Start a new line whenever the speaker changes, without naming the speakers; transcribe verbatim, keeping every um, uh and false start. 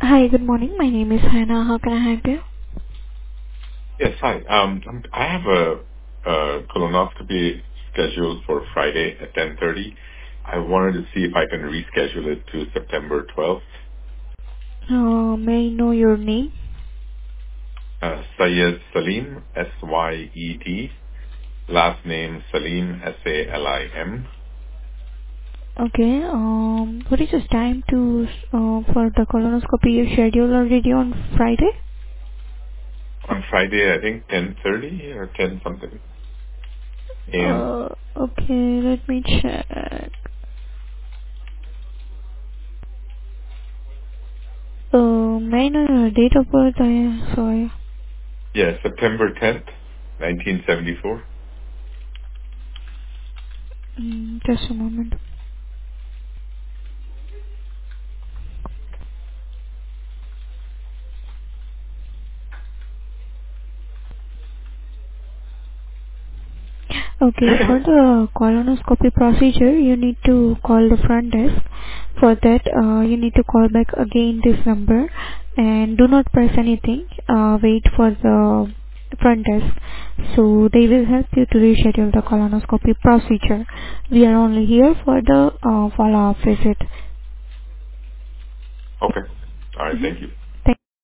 Hi, good morning. My name is Hannah. How can I help you?
Yes, hi. Um, I'm- I have a, a colonoscopy scheduled for Friday at ten thirty. I wanted to see if I can reschedule it to September twelfth.
Uh, may I know your name?
Uh, Syed Salim, S Y E D. Last name Salim, S A L I M.
Okay. Um, what is the time to uh, for the colonoscopy you scheduled already on Friday?
On Friday, I think ten thirty or ten something A M.
Uh, okay. Let me check. Uh, may I know your date of birth? I am sorry.
Yeah, September tenth, nineteen seventy-four.
Mm, just a moment. Okay, for the colonoscopy procedure, you need to call the front desk. For that, uh, you need to call back again this number and do not press anything. Uh, wait for the front desk. So they will help you to reschedule the colonoscopy procedure. We are only here for the uh, follow-up visit.
Okay. All right.
Mhm.
Thank you.